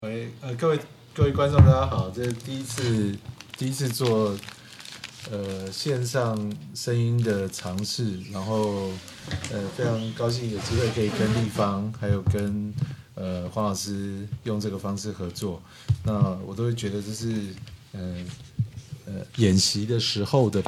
各位观众，大家好！这是第一次做线上声音的尝试，然后非常高兴有机会可以跟立方还有跟黄老师用这个方式合作。那我都会觉得这是演习的时候的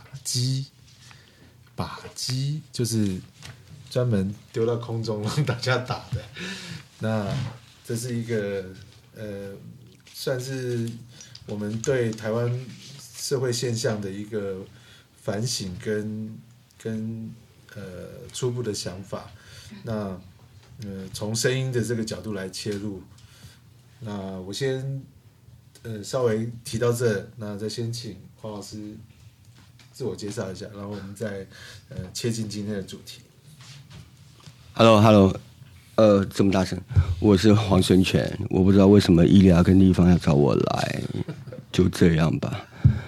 靶机就是专门丢到空中让大家打的。那这是一个算是我们对台湾社会现象的一个反省跟初步的想法。那从声音的这个角度来切入。那我先稍微提到这，那再先请黄老师自我介绍一下，然后我们再切进今天的主题。 Hello， 这么大声，我是黄生全，我不知道为什么伊利亚跟立方要找我来，就这样吧。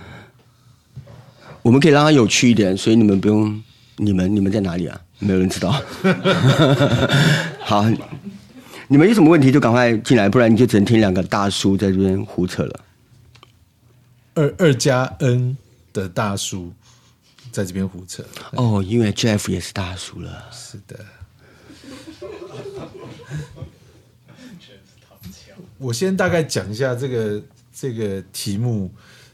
我们可以让它有趣一点，所以你们不用，你们在哪里啊？没有人知道。好，你们有什么问题就赶快进来，不然你就只能听两个大叔在这边胡扯了。 二加 N 的大叔在这边胡扯。 哦，因为 Jeff 也是大叔了。 是的。我先大概讲一下这个题目，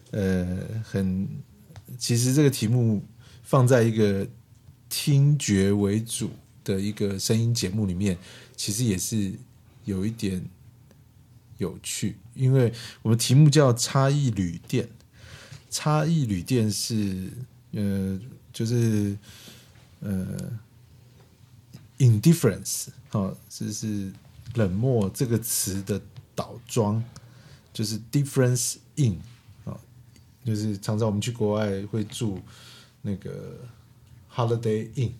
其实这个题目放在一个听觉为主的一个声音节目里面，其实也是有一点有趣，因为我们题目叫差异旅店。差异旅店是就是indifference 就是冷漠这个词的倒装，就是 difference in 就是常常我们去国外会住那个 Holiday Inn，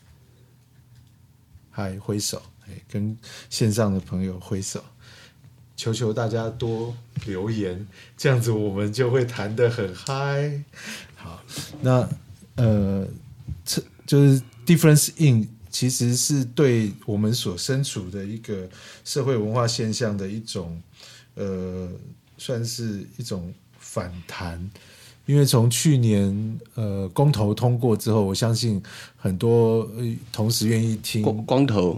还挥手，跟线上的朋友挥手，求大家多留言，这样子我们就会谈得很嗨。好，那就是 difference in 其实是对我们所身处的一个社会文化现象的一种算是一种反弹。因为从去年公投通过之后，我相信很多同时愿意听公投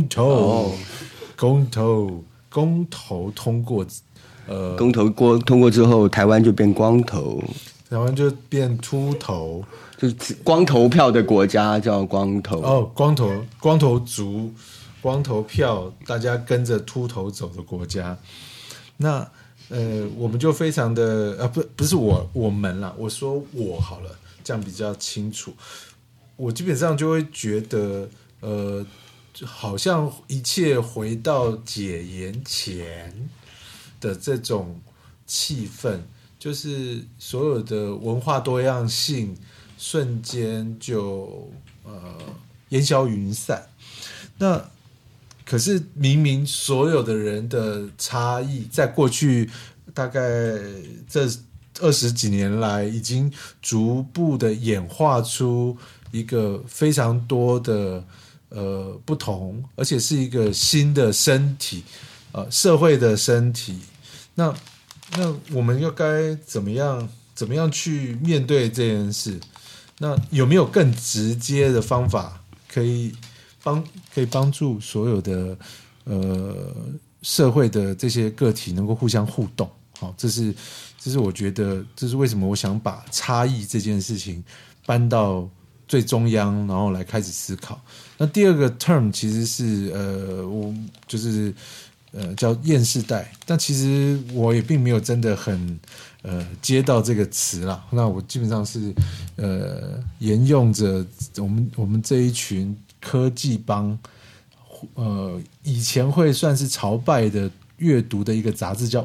通过， 公投通过之后，台湾就变光头， 台湾就变秃头， 就是光投票的国家叫光头。 哦，光头族，光投票，大家跟着秃头走的国家。那我们就非常的不是我们啦，我说我好了，这样比较清楚。我基本上就会觉得好像一切回到解严前的这种气氛，就是所有的文化多样性瞬间就烟消云散。那可是明明所有的人的差异，在过去大概这20几年来，已经逐步的演化出一个非常多的不同，而且是一个新的身体，社会的身体。那我们又该怎么样去面对这件事？那有没有更直接的方法可以帮助所有的社会的这些个体能够互相互动？好，这是我觉得这是为什么我想把差异这件事情搬到最中央，然后来开始思考。那第二个 term 其实是我就是叫厌世代，但其实我也并没有真的很接到这个词啦。那我基本上是沿用着我们这一群科技帮以前会算是朝拜的阅读的一个杂志叫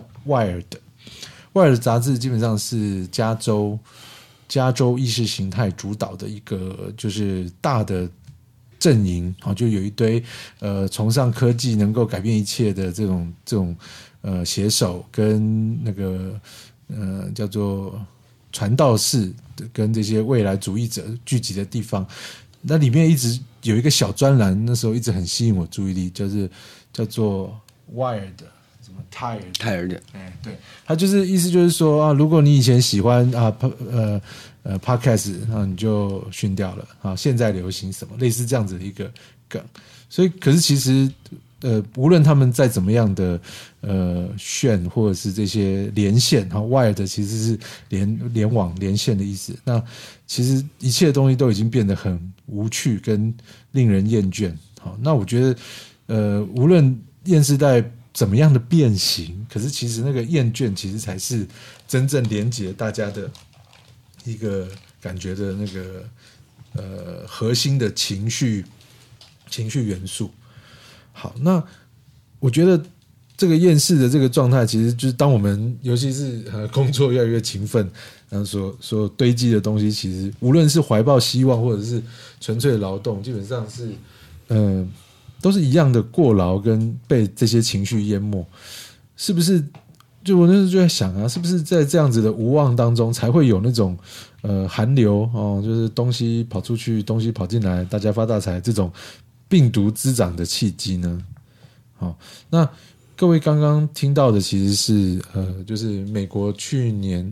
Wired 杂志，基本上是加州意识形态主导的一个就是大的阵营，就有一堆崇尚科技能够改变一切的这种写手跟那个叫做传道士跟这些未来主义者聚集的地方。那里面一直有一个小专栏，那时候一直很吸引我注意力，就是叫做 Wired 什么 tired 的， 对，他就是意思就是说啊，如果你以前喜欢podcast， 然后你就训掉了啊，现在流行什么，类似这样子的一个梗。所以，可是其实无论他们再怎么样的炫或者是这些连线哈 ，wired 其实是联网连线的意思。那其实一切东西都已经变得很无趣跟令人厌倦。好，那我觉得无论厌世代怎么样的变形，可是其实那个厌倦其实才是真正连结大家的一个感觉的那个核心的情绪元素。好，那我觉得这个厌世的这个状态，其实就是当我们尤其是工作越来越勤奋，然后所堆积的东西，其实无论是怀抱希望或者是纯粹的劳动，基本上是都是一样的过劳跟被这些情绪淹没。是不是？就我那时候就在想啊，是不是在这样子的无望当中，才会有那种寒流哦，就是东西跑出去，东西跑进来，大家发大财这种病毒滋长的契机呢？好，那各位刚刚听到的其实是就是美国去年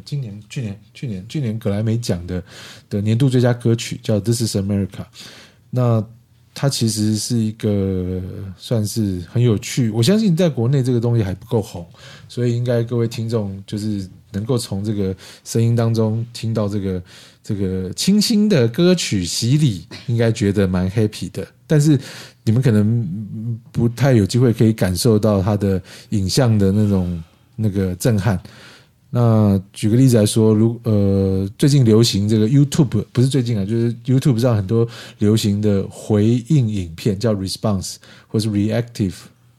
格莱美奖的年度最佳歌曲叫《This Is America》。那它其实是一个算是很有趣，我相信在国内这个东西还不够红，所以应该各位听众就是能够从这个声音当中听到这个清新的歌曲洗礼，应该觉得蛮 happy 的。但是你们可能不太有机会可以感受到它的影像的那个震撼。那举个例子来说，最近流行这个 YouTube， 不是最近啊，就是 YouTube 上很多流行的回应影片叫 response 或是 reactive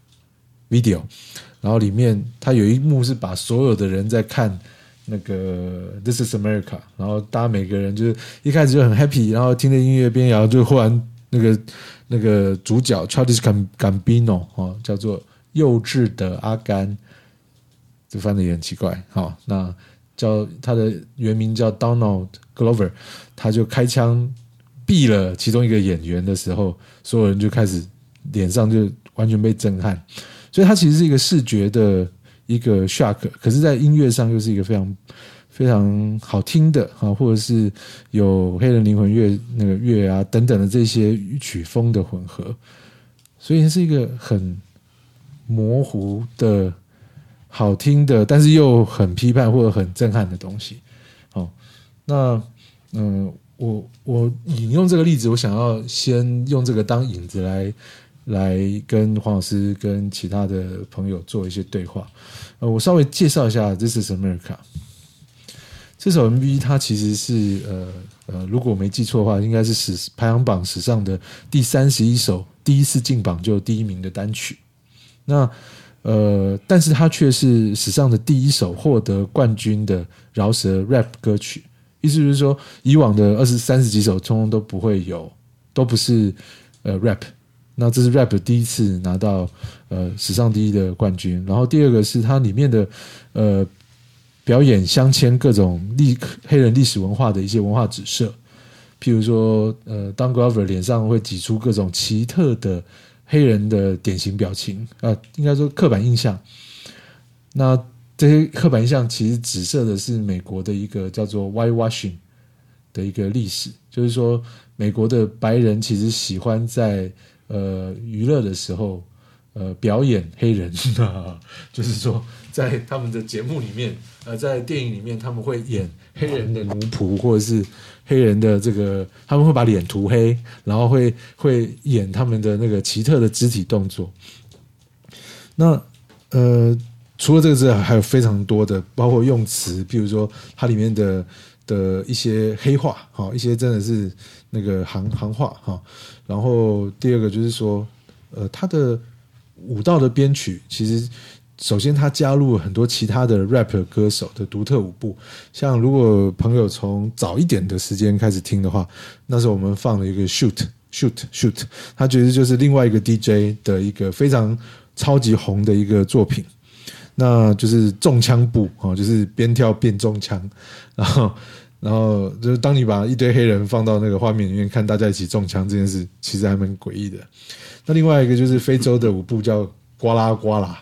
video， 然后里面它有一幕是把所有的人在看那个 This Is America， 然后大家每个人就是一开始就很 happy， 然后听着音乐边摇，就忽然那个主角 Childish Gambino 叫做幼稚的阿甘。这翻的也很奇怪，好，那叫他的原名叫 Donald Glover， 他就开枪毙了其中一个演员的时候，所有人就开始脸上就完全被震撼，所以它其实是一个视觉的一个 shock， 可是在音乐上又是一个非常非常好听的或者是有黑人灵魂乐那个乐啊等等的这些曲风的混合，所以是一个很模糊的好听的，但是又很批判或者很震撼的东西。好，那我引用这个例子，我想要先用这个当引子来跟黄老师跟其他的朋友做一些对话。我稍微介绍一下 This Is America 这首 MV， 它其实是如果我没记错的话，应该是排行榜史上的第31首第一次进榜就第一名的单曲。那但是它却是史上的第一首获得冠军的饶舌 rap 歌曲，意思就是说，以往的30几首通通都不会有，都不是rap。那这是 rap 第一次拿到史上第一的冠军。然后第二个是它里面的表演镶嵌各种黑人历史文化的一些文化指涉，譬如说Don Glover 脸上会挤出各种奇特的黑人的典型表情，应该说刻板印象。那这些刻板印象其实指涉的是美国的一个叫做 whitewashing 的一个历史，就是说美国的白人其实喜欢在娱乐的时候表演黑人就是说在他们的节目里面在电影里面他们会演黑人的奴仆，或者是黑人的这个他们会把脸涂黑，然后会演他们的那个奇特的肢体动作。那除了这个之外，还有非常多的包括用词，比如说它里面的一些黑话，一些真的是那个行话。然后第二个就是说它的舞蹈的编曲，其实首先他加入了很多其他的 rap 歌手的独特舞步，像如果朋友从早一点的时间开始听的话，那时候我们放了一个 shoot， 它其实就是另外一个 DJ 的一个非常超级红的一个作品，那就是中枪步，就是边跳边中枪，然后就是当你把一堆黑人放到那个画面里面看大家一起中枪这件事，其实还蛮诡异的。那另外一个就是非洲的舞步叫呱啦呱啦，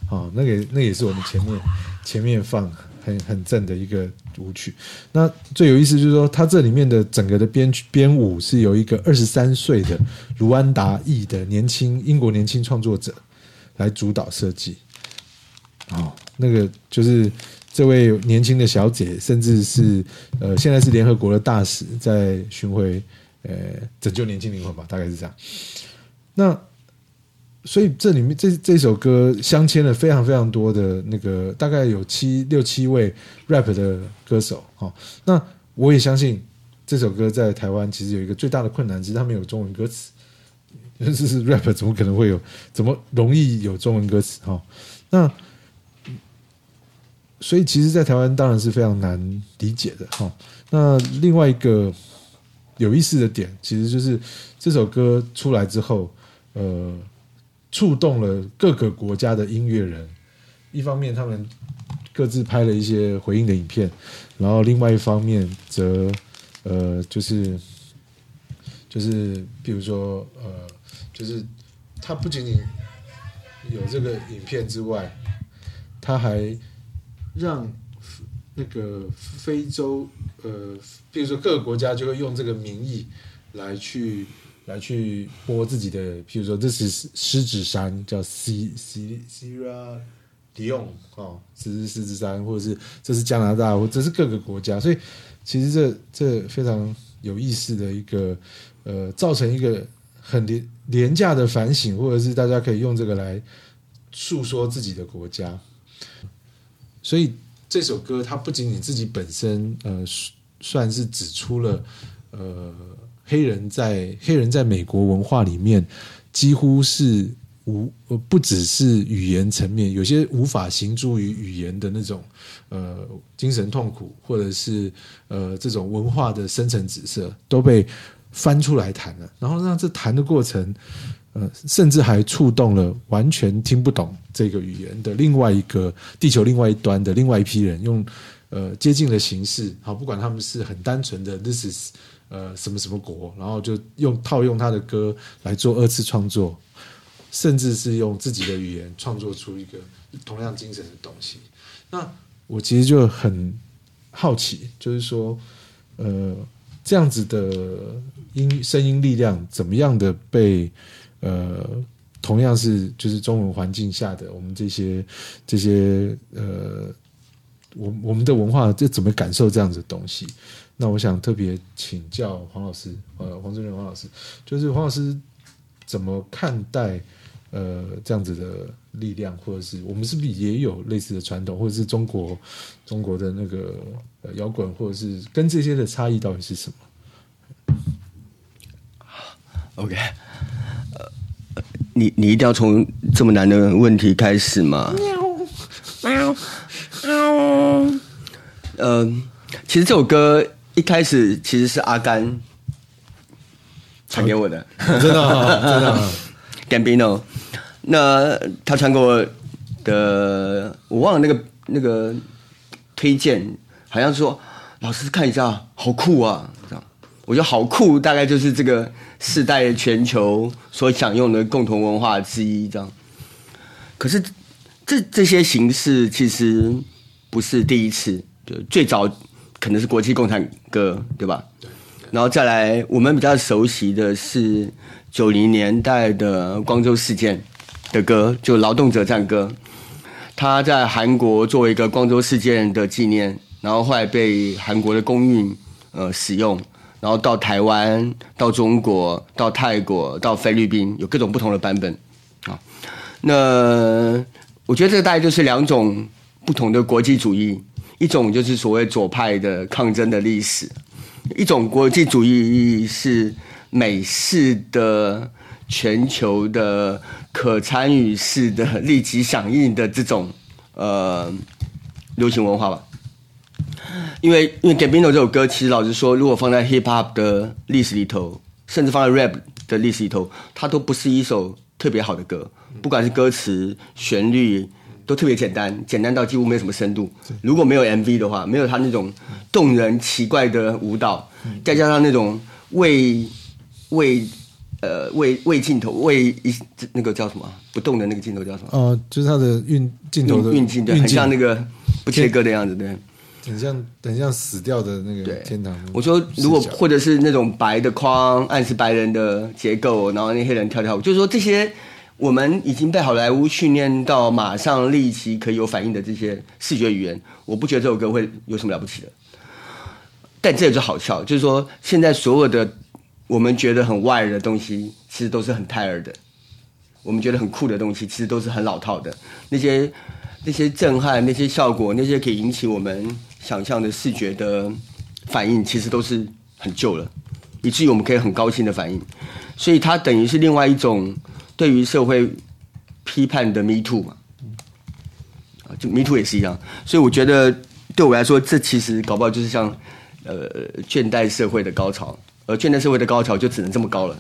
那也是我们前面放很正的一个舞曲。那最有意思就是说，它这里面的整个的编舞是由一个23岁的卢安达裔的英国年轻创作者来主导设计。那个就是这位年轻的小姐，甚至是现在是联合国的大使，在巡回拯救年轻灵魂吧，大概是这样。那所以这里面这首歌镶嵌了非常非常多的那个，大概有六七位 rap 的歌手。那我也相信这首歌在台湾其实有一个最大的困难，是它没有中文歌词。就是 rap 怎么可能会有，怎么容易有中文歌词？那所以其实在台湾当然是非常难理解的。那另外一个有意思的点，其实就是这首歌出来之后，触动了各个国家的音乐人。一方面他们各自拍了一些回应的影片，然后另外一方面则就是比如说就是他不仅仅有这个影片之外，他还让那个非洲比如说各个国家就会用这个名义来去播自己的，譬如说这是狮子山叫 Sierra Leone 这是狮子山，或者是这是加拿大，或者这是各个国家。所以其实这非常有意思的一个造成一个很廉价的反省，或者是大家可以用这个来诉说自己的国家。所以这首歌它不仅仅自己本身算是指出了黑人在美国文化里面几乎是不只是语言层面，有些无法行诸于语言的那种精神痛苦，或者是这种文化的深层紫色都被翻出来谈了，然后让这谈的过程甚至还触动了完全听不懂这个语言的另外一个地球另外一端的另外一批人，用接近的形式，不管他们是很单纯的 This is 什么什么国，然后就套用他的歌来做二次创作，甚至是用自己的语言创作出一个同样精神的东西。那我其实就很好奇，就是说这样子的声音力量怎么样的被同样是就是中文环境下的我们这些我们的文化就怎么感受这样子的东西。那我想特别请教黄老师，黄正仁黄老师，就是黄老师怎么看待这样子的力量，或者是我们是不是也有类似的传统，或者是中国的那个摇滚，或者是跟这些的差异到底是什么 ？OK， 你一定要从这么难的问题开始吗？其实这首歌一开始其实是阿甘传给我的， 真的 Gambino。那他传给我的，我忘了那个推荐，好像说老师看一下，好酷啊！这样，我觉得好酷，大概就是这个世代全球所享用的共同文化之一。这样，可是这些形式其实不是第一次，就最早可能是国际共产歌，对吧？然后再来，我们比较熟悉的是90年代的光州事件的歌，就劳动者战歌。他在韩国作为一个光州事件的纪念，然后后来被韩国的公运使用，然后到台湾、到中国、到泰国、到菲律宾，有各种不同的版本啊。那我觉得这个大概就是两种不同的国际主义，一种就是所谓左派的抗争的历史，一种国际主义是美式的全球的可参与式的立即响应的这种流行文化吧。因为 Gambino 这首歌，其实老实说，如果放在 hip hop 的历史里头，甚至放在 rap 的历史里头，它都不是一首特别好的歌，不管是歌词、旋律都特别简单到几乎没有什么深度。如果没有 MV 的话，没有他那种动人奇怪的舞蹈，再加上那种为位镜头那个叫什么不动的那个镜头叫什么？ 哦，就是它的镜头的运镜，对，很像那个不切割的样子，对。 很像死掉的那个天堂。 我说，如果或者是那种白的框，暗示白人的结构，然后那黑人跳跳舞，就是说这些我们已经被好莱坞训练到马上立即可以有反应的这些视觉语言，我不觉得这首歌会有什么了不起的。但这也就好笑，就是说现在所有的我们觉得很外的东西，其实都是很胎儿的；我们觉得很酷的东西，其实都是很老套的。那些震撼、那些效果、那些可以引起我们想象的视觉的反应，其实都是很旧了，以至于我们可以很高兴的反应。所以它等于是另外一种对于社会批判的 Me Too 嘛，就 Me Too 也是一样。所以我觉得对我来说，这其实搞不好就是像倦怠社会的高潮，而倦怠社会的高潮就只能这么高了。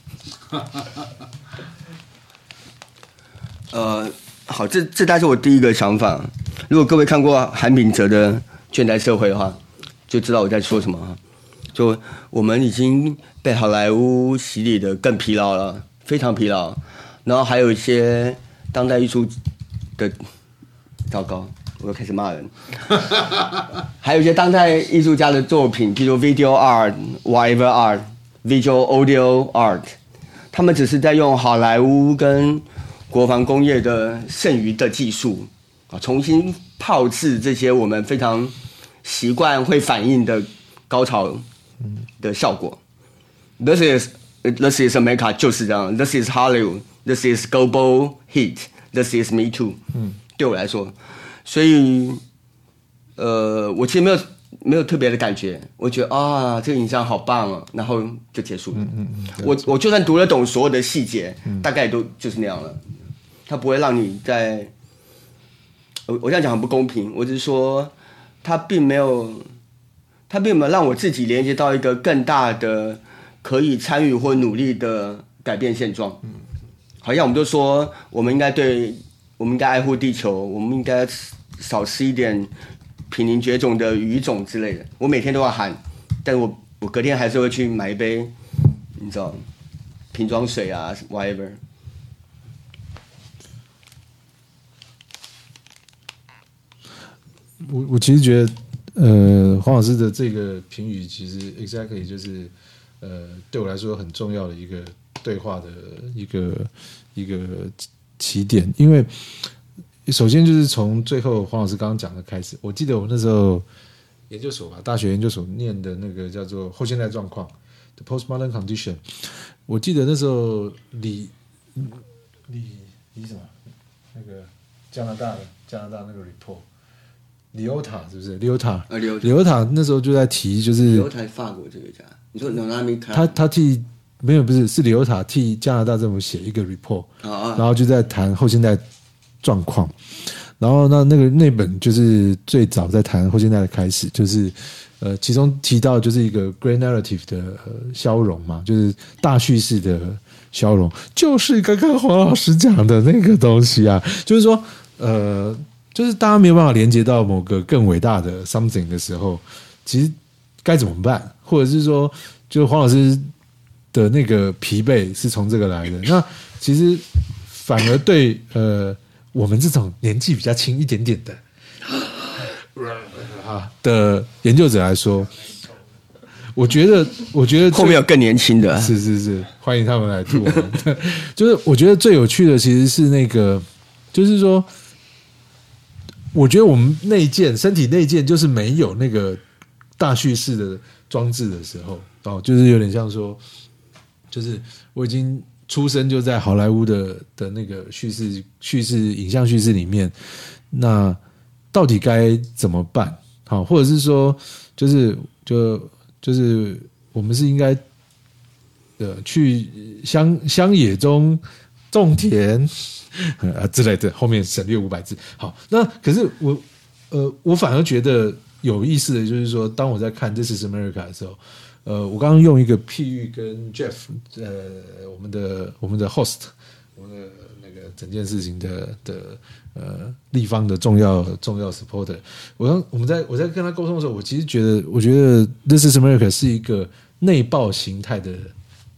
好，这大概是我第一个想法。如果各位看过韩炳哲的《倦怠社会》的话，就知道我在说什么。就我们已经被好莱坞洗礼的更疲劳了，非常疲劳。然后还有一些当代艺术的，糟糕，我又开始骂人。还有一些当代艺术家的作品，譬如 video art、whatever art、visual audio art， 他们只是在用好莱坞跟国防工业的剩余的技术啊，重新炮制这些我们非常习惯会反应的高潮的效果。This is America 就是这样。This is Hollywood. This is global heat. This is Me Too. 对我来说，所以我其实没有特别的感觉，我觉得啊，这个影像好棒哦，然后就结束了。我就算读得懂所有的细节，大概都就是那样了。它不会让你在，我这样讲很不公平。我只是说，它并没有让我自己连接到一个更大的可以参与或努力的改变现状。好像我们就说，我们应该爱护地球，我们应该少吃一点濒临绝种的鱼种之类的。我每天都要喊，但我隔天还是会去买一杯，你知道，瓶装水啊 ，whatever。 我其实觉得，黄老师的这个评语其实 exactly 就是对我来说很重要的一个对话的一个起点，因为首先就是从最后黄老师刚刚讲的开始，我记得我那时候研究所吧，大学研究所念的那个叫做后现代状况 The Postmodern Condition， 我记得那时候李什么那个加拿大那个 report。李欧塔是不是？李欧塔那时候就在提，就是李欧塔法国这个家，你说他替没有不是李欧塔替加拿大政府写一个 report，然后就在谈后现代状况，然后那本就是最早在谈后现代的开始，就是其中提到就是一个 great narrative 的消融嘛，就是大叙事的消融，就是刚刚黄老师讲的那个东西啊，就是说就是大家没有办法连接到某个更伟大的 something 的时候，其实该怎么办？或者是说，就是黄老师的那个疲惫是从这个来的。那其实反而对我们这种年纪比较轻一点点的研究者来说，我觉得后面有更年轻的， 是，欢迎他们来吐我们。就是我觉得最有趣的其实是那个，就是说。我觉得我们身体内建就是没有那个大叙事的装置的时候，就是有点像说，就是我已经出生就在好莱坞的那个叙事影像叙事里面，那到底该怎么办？好，或者是说，就是我们是应该去乡野中种田。之类的，后面省略500字。好，那可是我反而觉得有意思的就是说，当我在看《This Is America》的时候，我刚刚用一个譬喻跟 Jeff， 我们的 host， 我们的那个整件事情的立方的重要 supporter， 我在跟他沟通的时候，我其实觉得《This Is America》是一个内爆形态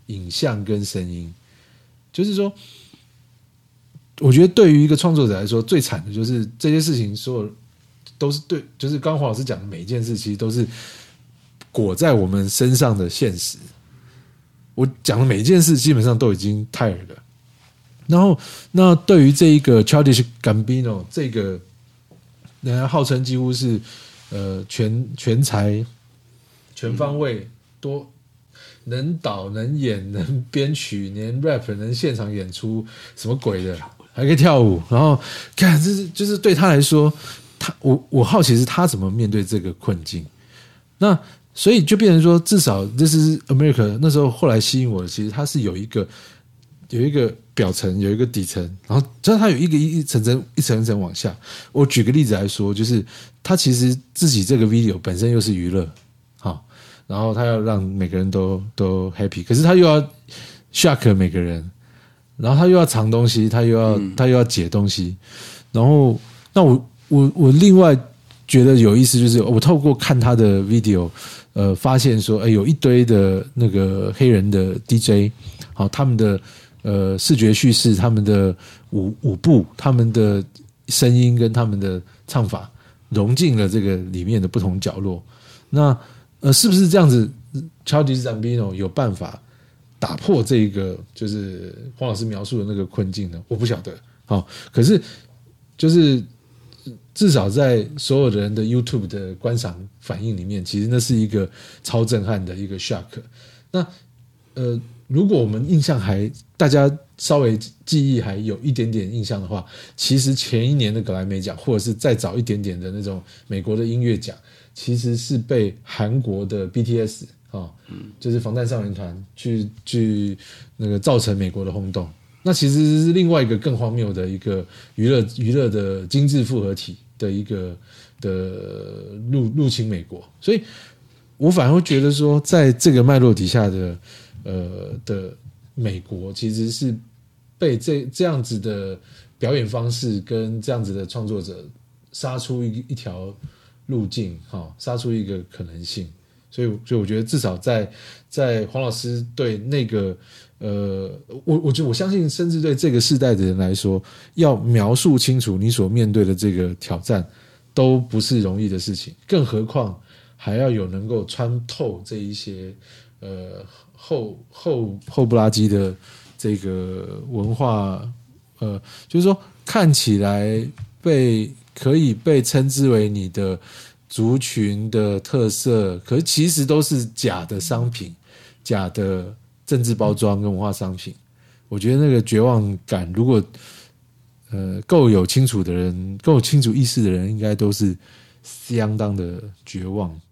影像跟声音。就是说，我觉得对于一个创作者来说，最惨的就是这些事情，所有都是对，就是刚刚黄老师讲的每一件事，其实都是裹在我们身上的现实。我讲的每一件事，基本上都已经太了。然后，那对于这一个 Childish Gambino 这个人家号称几乎是全才、全方位、多能导、能演、能编曲、能 rap、能现场演出，什么鬼的，还可以跳舞。然后，看这是就是对他来说，我好奇是他怎么面对这个困境。那所以就变成说，至少这是 America 那时候后来吸引我的，其实它是有一个表层，有一个底层，然后它有一层一层往下。我举个例子来说，就是他其实自己这个 video 本身又是娱乐，好，然后他要让每个人都 happy， 可是他又要 shock 每个人，然后他又要藏东西，他又要解东西，然后那我另外觉得有意思，就是我透过看他的 video，发现说，有一堆的那个黑人的 DJ， 好，他们的视觉叙事，他们的舞步，他们的声音跟他们的唱法融进了这个里面的不同角落。那是不是这样子 Childish Gambino 有办法打破这个就是黄老师描述的那个困境呢？我不晓得。好，可是就是至少在所有的人的 YouTube 的观赏反应里面，其实那是一个超震撼的一个 shock。那如果我们印象大家稍微记忆还有一点点印象的话，其实前一年的格莱美奖，或者是再早一点点的那种美国的音乐奖，其实是被韩国的 BTS 就是防弹少年团去那个造成美国的轰动。那其实是另外一个更荒谬的一个娱乐的精致复合体的一个的入侵美国。所以我反而会觉得说，在这个脉络底下的美国，其实是被这样子的表演方式跟这样子的创作者杀出一条路径，杀出一个可能性。所以我觉得至少在黄老师对那个我相信，甚至对这个世代的人来说，要描述清楚你所面对的这个挑战，都不是容易的事情。更何况还要有能够穿透这一些后不拉几的这个文化，就是说看起来可以被称之为你的族群的特色，可是其实都是假的商品，假的政治包装跟文化商品。我觉得那个绝望感，如果够有清楚意识的人，应该都是相当的绝望。